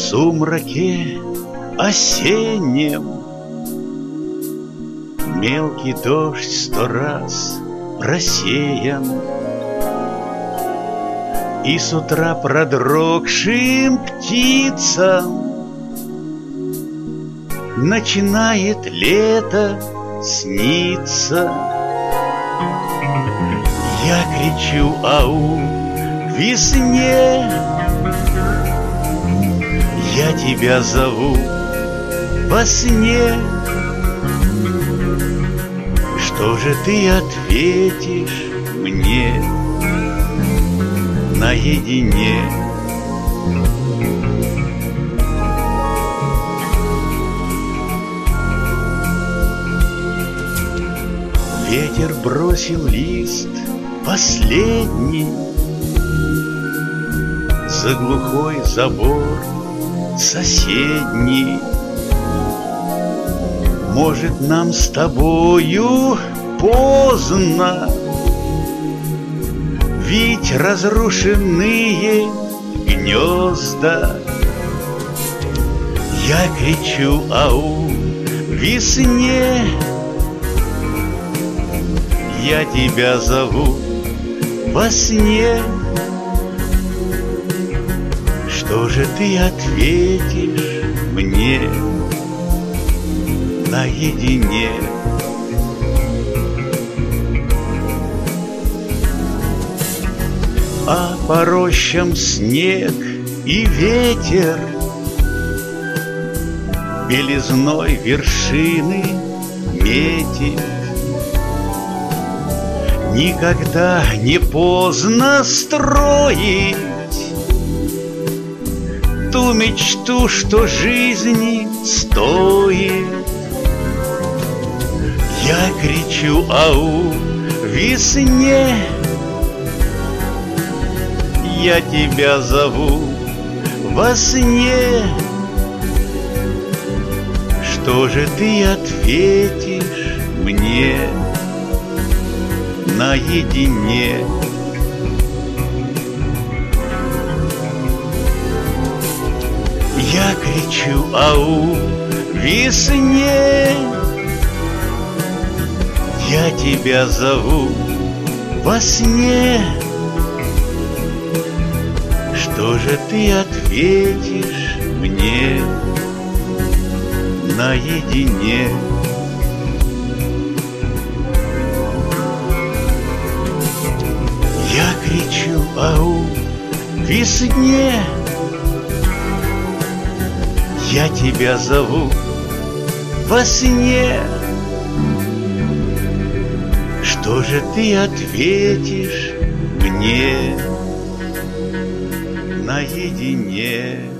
сумраке осеннем мелкий дождь 100 раз просеян, и с утра продрогшим птицам начинает лето сниться. Я кричу ау к весне, я тебя зову во сне. Что же ты ответишь мне наедине? Ветер бросил лист последний за глухой забор соседний. Может, нам с тобою поздно, ведь разрушенные гнезда. Я кричу ау весне, я тебя зову во сне. Что же ты ответишь мне наедине? А по рощам снег и ветер белизной вершины метит. Никогда не поздно строить ту мечту, что жизни стоит. Я кричу ау весне, я тебя зову во сне. Что же ты ответишь мне наедине? Я кричу ау весне, я тебя зову во сне. Что же ты ответишь мне наедине? Я кричу ау весне, я тебя зову во сне. Что же ты ответишь мне наедине?